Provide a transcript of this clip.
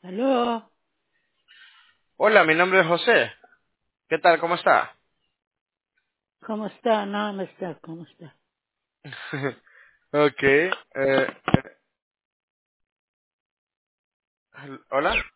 Aló, Hola, mi nombre es José. ¿Qué tal? ¿Cómo está? ¿cómo está? No, no está, ¿cómo está? Ok. Hola.